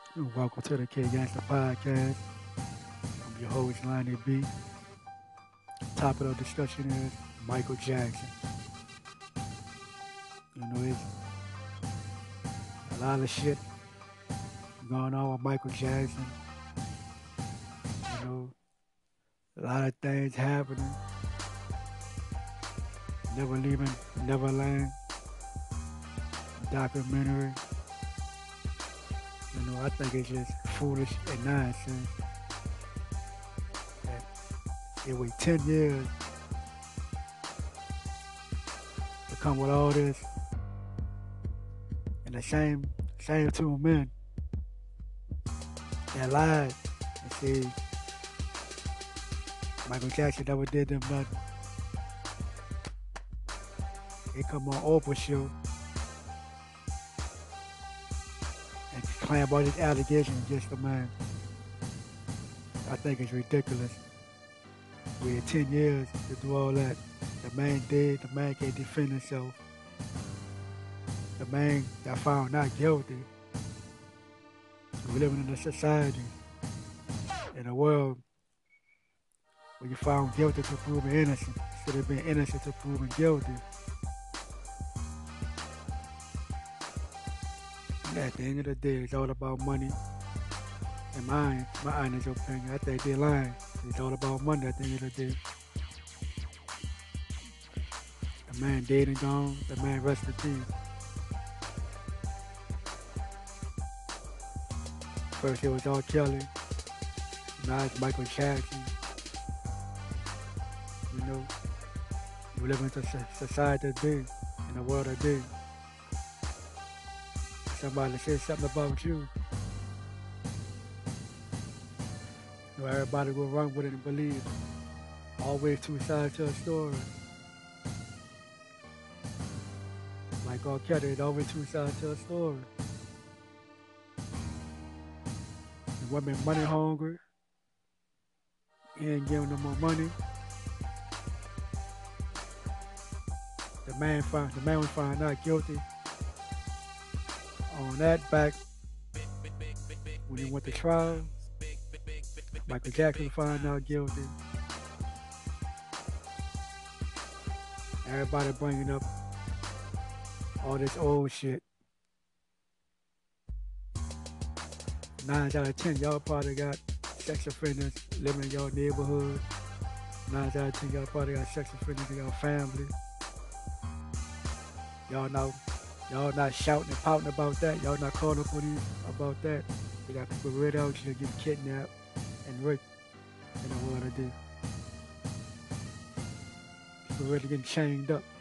Welcome to the K Gangster Podcast. I'm your host, Lonnie B. Topic of discussion is Michael Jackson. It's a lot of shit going on with Michael Jackson. You know, a lot of things happening. Never Leaving Neverland documentary. I think it's just foolish and nonsense. That it wait 10 years to come with all this, and the same two men that lied and said Michael Jackson never did them nothing. They come on Oprah show and claim all these allegations against the man. I think it's ridiculous. We had 10 years to do all that. The man did, the man can't defend himself. The man got found not guilty. We're living in a society, in a world where you're found guilty to proven innocent, instead of being innocent to proven guilty. And at the end of the day, it's all about money. And my honest opinion, I think they're lying. It's all about money at the end of the day. The man dead and gone, the man rest in peace. First it was R. Kelly, now it's Michael Jackson. You know, we live in a society today, in a world today. Somebody says something about you, everybody will run with it and believe it. Always two sides to a story. Like R. Kelly, there's always two sides to a story. The women money hungry, he ain't giving them more money. The man was found not guilty on that back when he went to trial. Michael Jackson was found not guilty. Everybody bringing up all this old shit. 9 out of 10, y'all probably got sex offenders living in your neighborhood. 9 out of 10, y'all probably got sex offenders in your family. Y'all not shouting and pouting about that. Y'all not calling the police about that. They got people right out here getting kidnapped and raped in the world today. People really getting chained up.